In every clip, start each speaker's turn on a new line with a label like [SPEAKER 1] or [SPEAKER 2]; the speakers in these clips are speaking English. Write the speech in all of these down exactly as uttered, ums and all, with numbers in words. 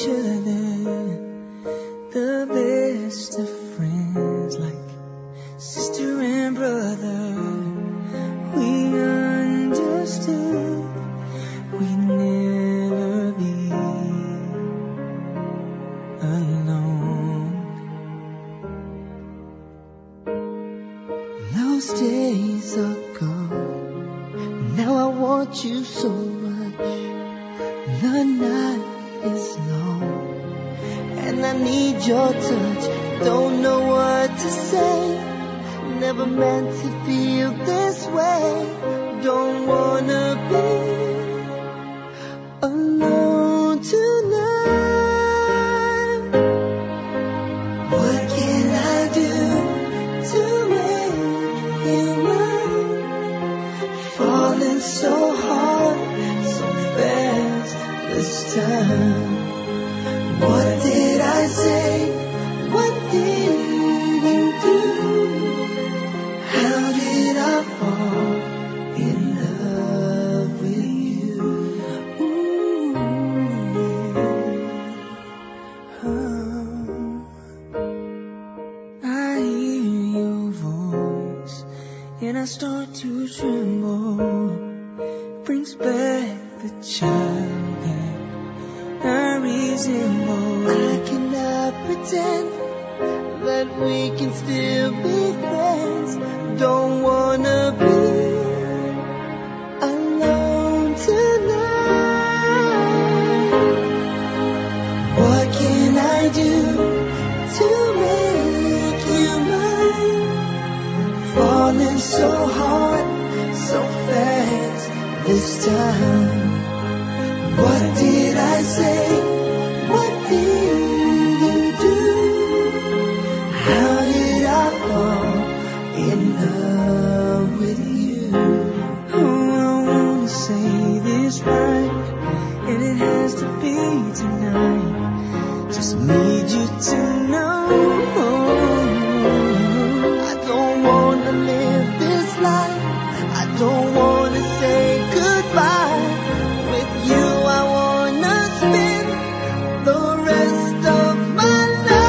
[SPEAKER 1] each other, the best of friends, like sister and brother. We understood we'd never be alone. Those days are gone. Now I want you so much. The night is long and I need your touch. Don't know what to say. Never meant to feel this way. Don't wanna be alone tonight. What can I do to make you mine? Falling so hard, so fast this time. What did I say? What did you do? How did I fall in love with you? Ooh, yeah. Oh. I hear your voice and I start to tremble. Brings back the child that I resemble. I cannot pretend that we can still be friends. Don't wanna be alone tonight. What can I do to make you mine? Falling so hard, so fast this time. What did I say? What did you do? How did I fall in love with you? Oh, I wanna say this right, and it has to be tonight. Just need you to know I don't wanna live this life. I don't wanna say goodbye. With you I wanna spend the rest of my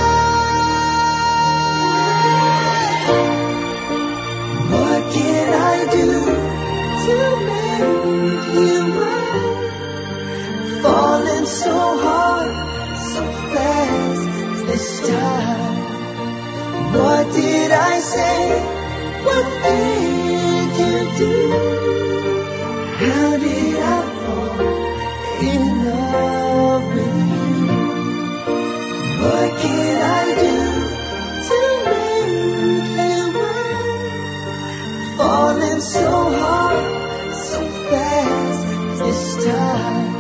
[SPEAKER 1] life. What can I do to make you mine? Falling so hard, so fast this time. What did I say? What did you do? How did I fall in love with you? What can I do to make you mine? Falling so hard, so fast this time.